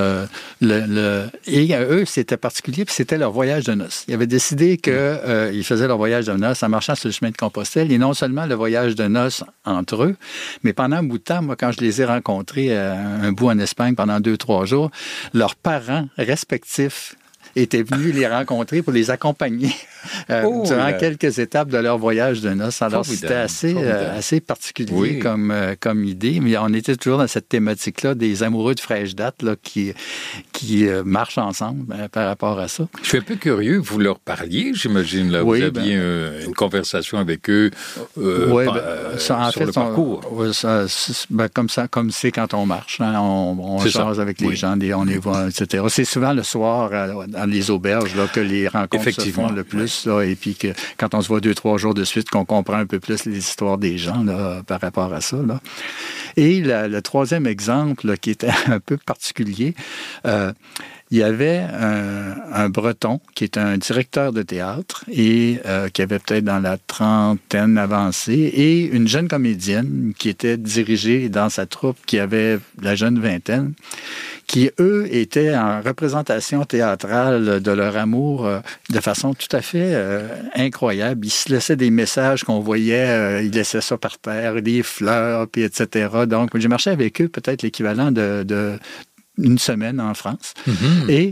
Et eux, c'était particulier, puis c'était leur voyage de noces. Ils avaient décidé qu'ils faisaient leur voyage de noces en marchant sur le chemin de Compostelle, et non seulement le voyage de noces entre eux, mais pendant un bout de temps, moi, quand je les ai rencontrés un bout en Espagne pendant 2-3 jours, leurs parents respectifs étaient venus les rencontrer pour les accompagner durant quelques étapes de leur voyage de noces. Alors, c'était assez particulier comme idée, mais on était toujours dans cette thématique-là des amoureux de fraîche date là, qui marchent ensemble par rapport à ça. Je suis un peu curieux, vous leur parliez, j'imagine, là. Vous aviez une conversation avec eux sur le parcours. Comme c'est quand on marche. Hein, on jase avec les gens, on les voit, etc. C'est souvent le soir dans les auberges là, que les rencontres se font le plus. Là, et puis que quand on se voit 2-3 jours de suite, qu'on comprend un peu plus les histoires des gens là, par rapport à ça. Là. Et le troisième exemple là, qui était un peu particulier, il y avait un Breton qui est un directeur de théâtre et qui avait peut-être dans la trentaine avancée et une jeune comédienne qui était dirigée dans sa troupe qui avait la jeune vingtaine, qui, eux, étaient en représentation théâtrale de leur amour de façon tout à fait incroyable. Ils se laissaient des messages qu'on voyait, ils laissaient ça par terre, des fleurs, puis etc. Donc, j'ai marché avec eux peut-être l'équivalent de une semaine en France. Mm-hmm. Et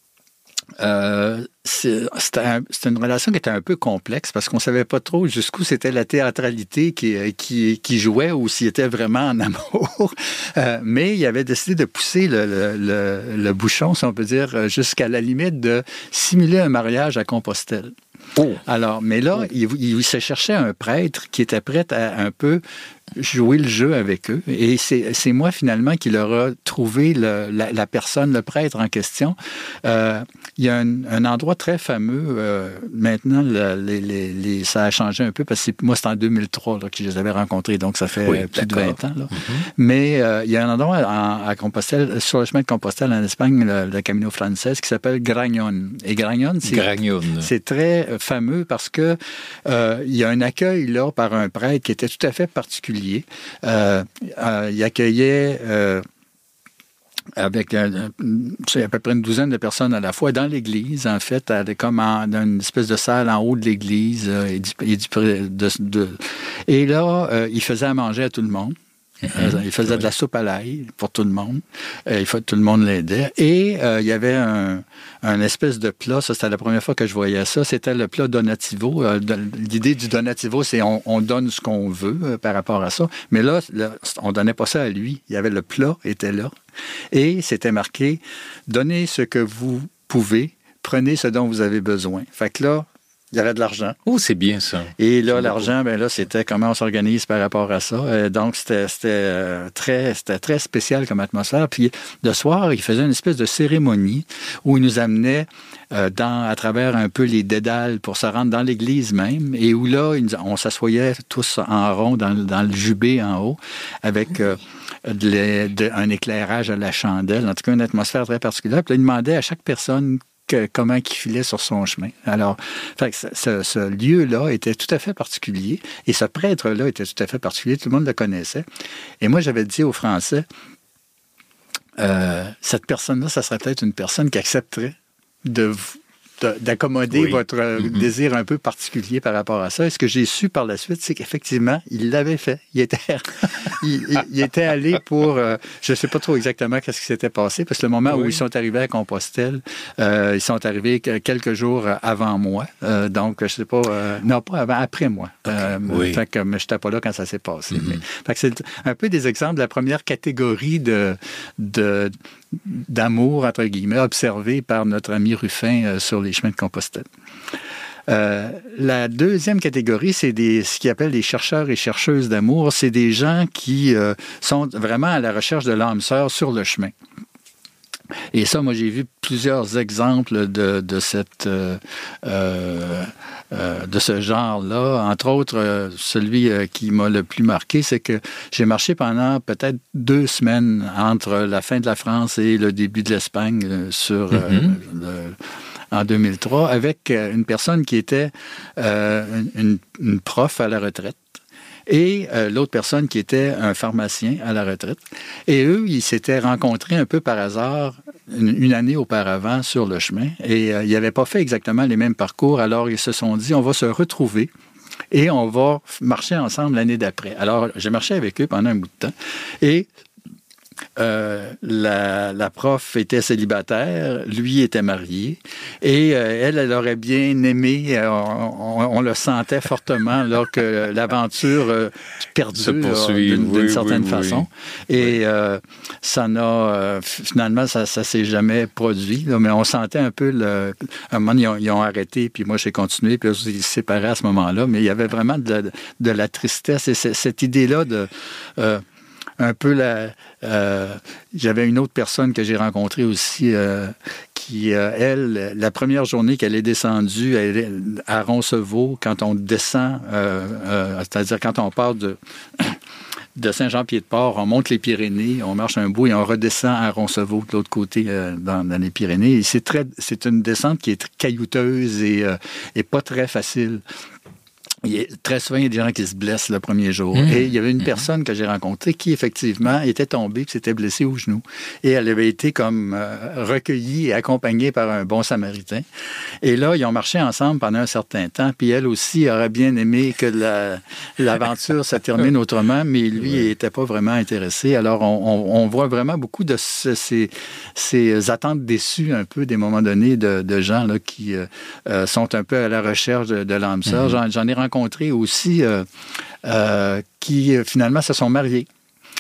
c'était une relation qui était un peu complexe parce qu'on ne savait pas trop jusqu'où c'était la théâtralité qui jouait ou s'il était vraiment en amour. Mais il avait décidé de pousser le bouchon, si on peut dire, jusqu'à la limite de simuler un mariage à Compostelle. Oh. Alors, mais là, il se cherchait un prêtre qui était prêt à un peu jouer le jeu avec eux. Et c'est moi, finalement, qui leur a trouvé la personne, le prêtre en question. Il y a un endroit très fameux. Maintenant, ça a changé un peu parce que moi, c'était en 2003 là, que je les avais rencontrés. Donc, ça fait plus de 20 ans. Là. Mm-hmm. Mais il y a un endroit à Compostelle, sur le chemin de Compostelle en Espagne, le Camino Frances, qui s'appelle Gragnon. Et Gragnon, c'est très fameux parce que il y a un accueil là par un prêtre qui était tout à fait particulier. Il accueillait avec à peu près une douzaine de personnes à la fois dans l'église, en fait, comme dans une espèce de salle en haut de l'église. Et là, il faisait à manger à tout le monde. Il faisait de la soupe à l'ail pour tout le monde. Tout le monde l'aidait. Et il y avait un espèce de plat, ça c'était la première fois que je voyais ça, c'était le plat donativo. L'idée du donativo, c'est on donne ce qu'on veut par rapport à ça. Mais là, on donnait pas ça à lui. Il y avait le plat, était là. Et c'était marqué « Donnez ce que vous pouvez ». prenez ce dont vous avez besoin. Fait que là, il y avait de l'argent. Oh, c'est bien ça. Et là, l'argent, ben là, c'était comment on s'organise par rapport à ça. Donc, c'était très spécial comme atmosphère. Puis, le soir, il faisait une espèce de cérémonie où il nous amenait à travers un peu les dédales pour se rendre dans l'église même. Et où là, on s'assoyait tous en rond dans le jubé en haut avec un éclairage à la chandelle. En tout cas, une atmosphère très particulière. Puis là, il demandait à chaque personne comment il filait sur son chemin. Alors, ce lieu-là était tout à fait particulier et ce prêtre-là était tout à fait particulier. Tout le monde le connaissait. Et moi, j'avais dit aux Français, cette personne-là, ça serait peut-être une personne qui accepterait d'accommoder votre désir un peu particulier par rapport à ça. Et ce que j'ai su par la suite, c'est qu'effectivement, il l'avait fait. Il était allé pour... je ne sais pas trop exactement qu'est-ce qui s'était passé, parce que le moment où ils sont arrivés à Compostelle, ils sont arrivés quelques jours avant moi. Donc, je ne sais pas... non, pas avant, après moi. Fait que je n'étais pas là quand ça s'est passé. Mais, fait que c'est un peu des exemples de la première catégorie d'amour, entre guillemets, observé par notre ami Ruffin sur les chemins de Compostelle. La deuxième catégorie, c'est ce qu'ils appellent les chercheurs et chercheuses d'amour. C'est des gens qui sont vraiment à la recherche de l'âme sœur sur le chemin. Et ça, moi, j'ai vu plusieurs exemples de ce genre-là. Entre autres, celui qui m'a le plus marqué, c'est que j'ai marché pendant peut-être 2 semaines entre la fin de la France et le début de l'Espagne en 2003 avec une personne qui était une prof à la retraite. Et l'autre personne qui était un pharmacien à la retraite. Et eux, ils s'étaient rencontrés un peu par hasard une année auparavant sur le chemin. Et ils n'avaient pas fait exactement les mêmes parcours. Alors, ils se sont dit, on va se retrouver et on va marcher ensemble l'année d'après. Alors, j'ai marché avec eux pendant un bout de temps. Et la prof était célibataire, lui était marié, et elle aurait bien aimé, on le sentait fortement, là, que l'aventure perdure d'une certaine façon. Et ça n'a, finalement, ça s'est jamais produit, là, mais on sentait un peu, un moment, ils ont arrêté, puis moi, j'ai continué, puis ils se séparaient à ce moment-là, mais il y avait vraiment de la tristesse, et cette idée-là de... un peu j'avais une autre personne que j'ai rencontrée aussi qui, elle, la première journée qu'elle est descendue à Roncevaux, quand on descend, c'est-à-dire quand on part de Saint-Jean-Pied-de-Port, on monte les Pyrénées, on marche un bout et on redescend à Roncevaux, de l'autre côté, dans les Pyrénées. Et c'est une descente qui est caillouteuse et pas très facile. Très souvent, il y a des gens qui se blessent le premier jour. Et il y avait une personne que j'ai rencontrée qui, effectivement, était tombée et s'était blessée au genou. Et elle avait été comme recueillie et accompagnée par un bon Samaritain. Et là, ils ont marché ensemble pendant un certain temps. Puis elle aussi aurait bien aimé que l'aventure se termine autrement, mais lui, il n'était pas vraiment intéressé. Alors, on voit vraiment beaucoup de ces attentes déçues, un peu, des moments donnés, de gens là, qui sont un peu à la recherche de l'âme sœur. J'en ai rencontré aussi qui, finalement, se sont mariés.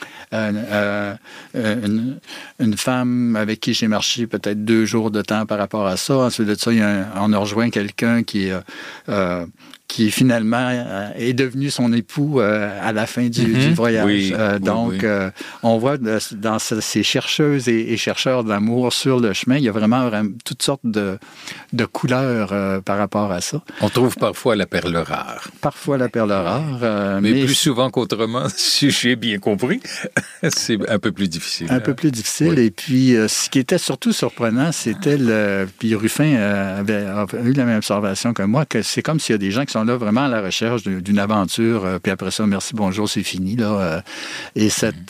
Une femme avec qui j'ai marché peut-être 2 jours de temps par rapport à ça. Ensuite de ça, on a rejoint quelqu'un qui finalement est devenu son époux à la fin du voyage. On voit dans ces chercheuses et chercheurs d'amour sur le chemin, il y a vraiment toutes sortes de couleurs par rapport à ça. On trouve parfois la perle rare. Parfois la perle rare. Mais plus souvent qu'autrement, si j'ai bien compris, c'est un peu plus difficile. Un peu plus difficile. Oui. Et puis, ce qui était surtout surprenant, c'était puis Ruffin avait eu la même observation que moi, que c'est comme s'il y a des gens qui sont là vraiment à la recherche d'une aventure, puis après ça, merci, bonjour, c'est fini. Là, et cette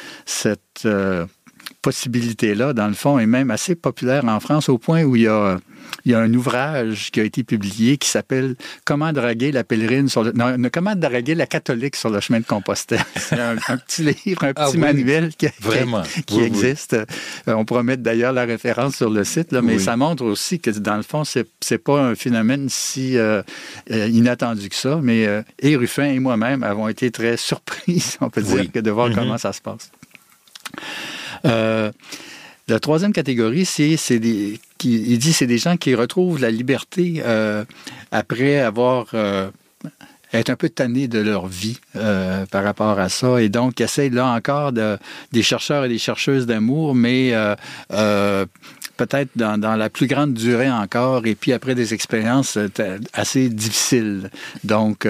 possibilité-là, dans le fond, est même assez populaire en France, au point où il y a un ouvrage qui a été publié qui s'appelle « Comment draguer la pèlerine sur le... » Non, « Comment draguer la catholique sur le chemin de Compostelle ». C'est un petit livre, un petit manuel qui existe. On pourra mettre d'ailleurs la référence sur le site, là, mais ça montre aussi que, dans le fond, c'est pas un phénomène si inattendu que ça, mais et Ruffin et moi-même avons été très surpris, on peut dire, de voir comment ça se passe. La troisième catégorie, c'est il dit c'est des gens qui retrouvent la liberté après avoir être un peu tannés de leur vie par rapport à ça. Et donc, essayent là encore des chercheurs et des chercheuses d'amour, mais peut-être dans la plus grande durée encore, et puis après des expériences assez difficiles. Donc,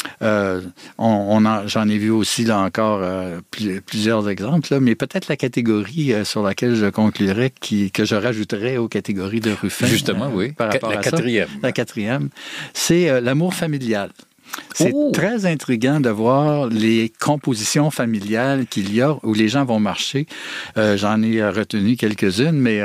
j'en ai vu aussi là encore plusieurs exemples, là, mais peut-être la catégorie sur laquelle je conclurais, que je rajouterais aux catégories de Ruffin. Justement, oui. Par rapport la à quatrième. Ça, la quatrième, c'est l'amour familial. C'est très intriguant de voir les compositions familiales qu'il y a où les gens vont marcher. J'en ai retenu quelques-unes, mais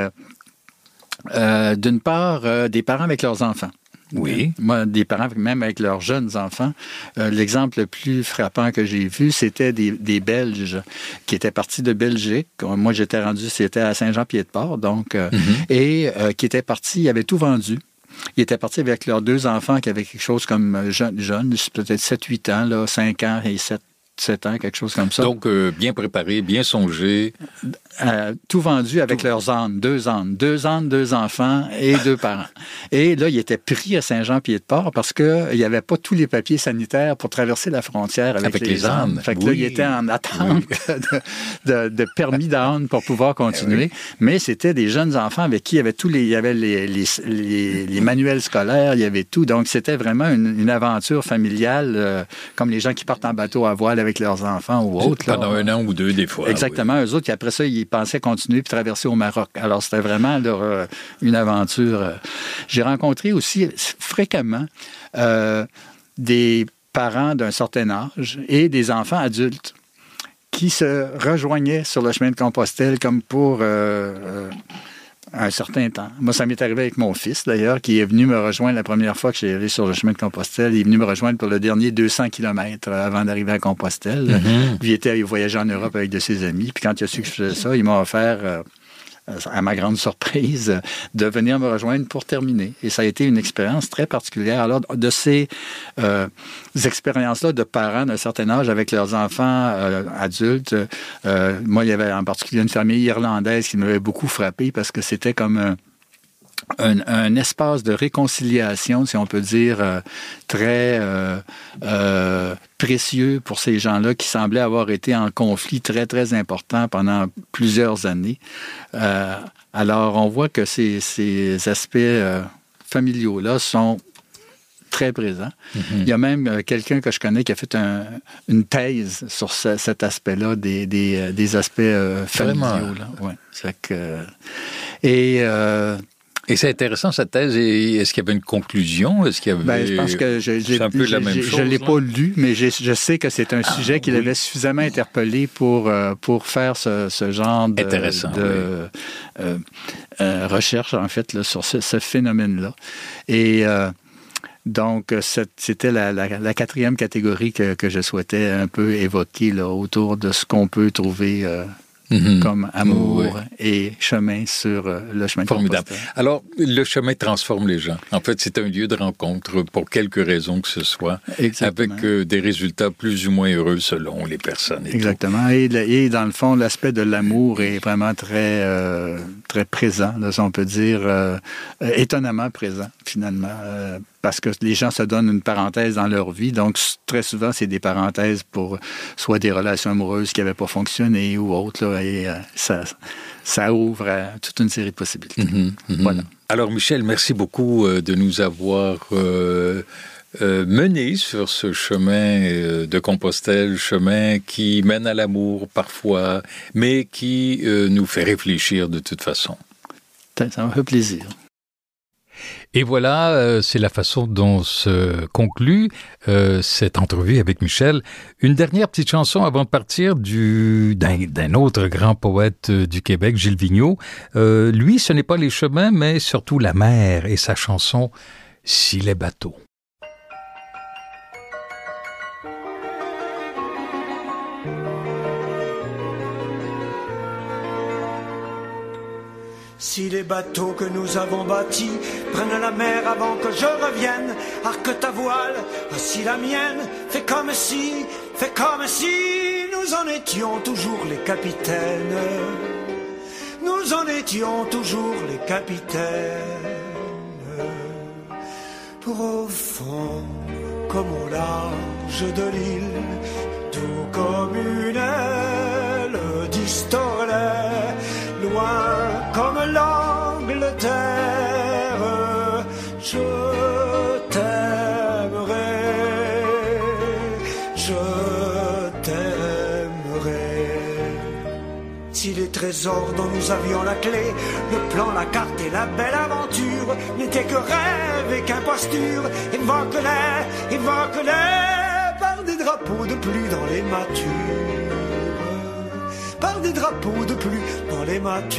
d'une part, des parents avec leurs enfants. Oui. Moi, des parents, même avec leurs jeunes enfants. L'exemple le plus frappant que j'ai vu, c'était des Belges qui étaient partis de Belgique. Moi, j'étais rendu, c'était à Saint-Jean-Pied-de-Port, donc, et qui étaient partis, ils avaient tout vendu. Ils étaient partis avec leurs 2 enfants qui avaient quelque chose comme jeunes, peut-être 7-8 ans, là, 5 ans et 7 ans, quelque chose comme ça. Donc, bien préparé, bien songé. Tout vendu avec leurs ânes, 2 ânes. 2 ânes, 2 enfants et 2 parents. Et là, ils étaient pris à Saint-Jean-Pied-de-Port parce qu'il n'y avait pas tous les papiers sanitaires pour traverser la frontière avec les ânes. Fait que là, ils étaient en attente de permis d'âne pour pouvoir continuer. Mais c'était des jeunes enfants avec qui il y avait il y avait les manuels scolaires, il y avait tout. Donc, c'était vraiment une aventure familiale, comme les gens qui partent en bateau à voile avec leurs enfants ou autres. Pendant 1 an ou 2, des fois. Exactement. Eux autres, après ça, ils pensaient continuer puis traverser au Maroc. Alors, c'était vraiment une aventure. J'ai rencontré aussi fréquemment des parents d'un certain âge et des enfants adultes qui se rejoignaient sur le chemin de Compostelle comme pour un certain temps. Moi, ça m'est arrivé avec mon fils, d'ailleurs, qui est venu me rejoindre la première fois que j'ai allé sur le chemin de Compostelle. Il est venu me rejoindre pour le dernier 200 km avant d'arriver à Compostelle. Il voyageait en Europe avec de ses amis. Puis quand il a su que je faisais ça, il m'a offert, à ma grande surprise, de venir me rejoindre pour terminer. Et ça a été une expérience très particulière. Alors, de ces expériences-là de parents d'un certain âge avec leurs enfants adultes, moi, il y avait en particulier une famille irlandaise qui m'avait beaucoup frappé parce que c'était comme un espace de réconciliation, si on peut dire, très précieux pour ces gens-là qui semblaient avoir été en conflit très, très important pendant plusieurs années. Alors, on voit que ces aspects familiaux-là sont très présents. Il y a même quelqu'un que je connais qui a fait une thèse sur cet aspect-là, des aspects familiaux. Là. Ouais. Et c'est intéressant, cette thèse. Est-ce qu'il y avait une conclusion? Est-ce qu'il y avait... je pense que c'est un peu la même chose. Je ne l'ai pas lu, mais je sais que c'est un sujet qui l'avait suffisamment interpellé pour faire ce genre de recherche, en fait, là, sur ce phénomène-là. Et donc, c'était la quatrième catégorie que je souhaitais un peu évoquer là, autour de ce qu'on peut trouver... comme amour et chemin sur le chemin de Formidable. Compostelle. Alors, le chemin transforme les gens. En fait, c'est un lieu de rencontre pour quelque raison que ce soit, Exactement. avec des résultats plus ou moins heureux selon les personnes. Exactement. Et dans le fond, l'aspect de l'amour est vraiment très, très présent, là, si on peut dire, étonnamment présent, finalement. Parce que les gens se donnent une parenthèse dans leur vie. Donc, très souvent, c'est des parenthèses pour soit des relations amoureuses qui n'avaient pas fonctionné ou autres. Là, et ça ouvre à toute une série de possibilités. Voilà. Alors, Michel, merci beaucoup de nous avoir mené sur ce chemin de Compostelle, chemin qui mène à l'amour parfois, mais qui nous fait réfléchir de toute façon. Ça me fait plaisir. Et voilà, c'est la façon dont se conclut cette entrevue avec Michel. Une dernière petite chanson avant de partir d'un autre grand poète du Québec, Gilles Vigneault. Lui, ce n'est pas les chemins, mais surtout la mer et sa chanson « Si les bateaux ». Si les bateaux que nous avons bâtis prennent la mer avant que je revienne, arque ta voile, si la mienne, fais comme si nous en étions toujours les capitaines. Nous nous en étions toujours les capitaines. Pour au fond, comme au large de l'île, tout comme une aile distordait, loin comme l'Angleterre, je t'aimerai, je t'aimerai. Si les trésors dont nous avions la clé, le plan, la carte et la belle aventure n'étaient que rêves et qu'imposture, évoque-les par des drapeaux de pluie dans les matures, par des drapeaux de pluie dans les matures.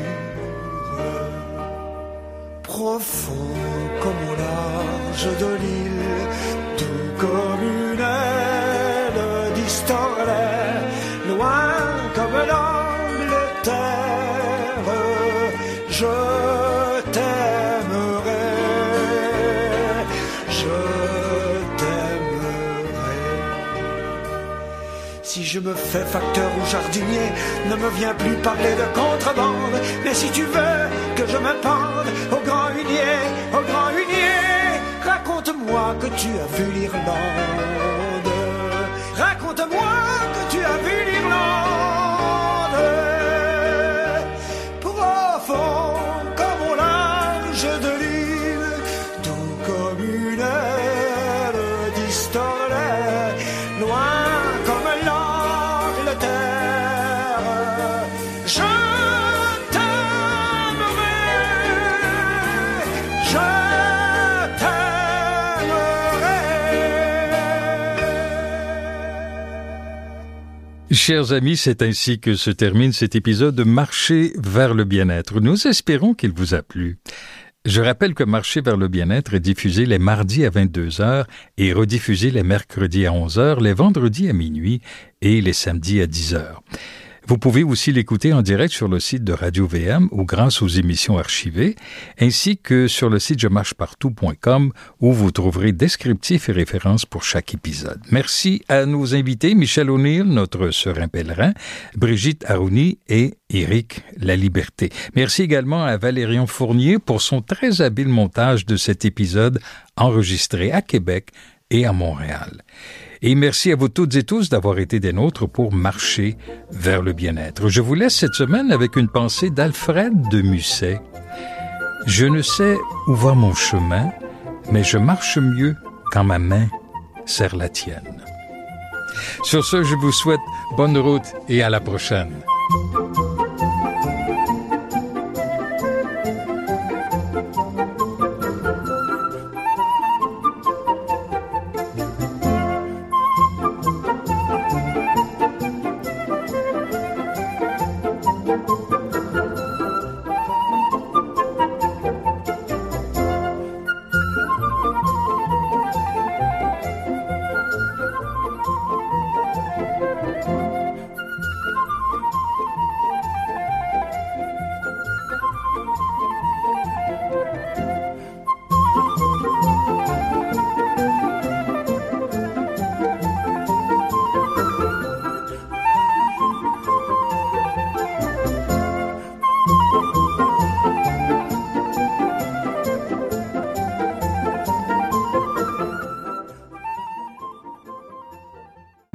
Profond comme au large de l'île, tout comme une aile distordait, loin comme l'Angleterre, je t'aimerai, je t'aimerai. Si je me fais facteur ou jardinier, ne me viens plus parler de contrebande, mais si tu veux que je me pende au grand hunier, raconte-moi que tu as vu l'Irlande, raconte-moi que tu as vu l'Irlande. Profond comme au large de l'île, tout comme une aile distordait, loin comme l'Angleterre, je Chers amis, c'est ainsi que se termine cet épisode de Marcher vers le bien-être. Nous espérons qu'il vous a plu. Je rappelle que Marcher vers le bien-être est diffusé les mardis à 22h et rediffusé les mercredis à 11h, les vendredis à minuit et les samedis à 10h. Vous pouvez aussi l'écouter en direct sur le site de Radio-VM ou grâce aux émissions archivées, ainsi que sur le site jemarchepartout.com où vous trouverez descriptifs et références pour chaque épisode. Merci à nos invités, Michel O'Neill, notre serein pèlerin, Brigitte Arouni et Éric Laliberté. Merci également à Valérian Fournier pour son très habile montage de cet épisode enregistré à Québec et à Montréal. Et merci à vous toutes et tous d'avoir été des nôtres pour marcher vers le bien-être. Je vous laisse cette semaine avec une pensée d'Alfred de Musset. Je ne sais où va mon chemin, mais je marche mieux quand ma main serre la tienne. Sur ce, je vous souhaite bonne route et à la prochaine.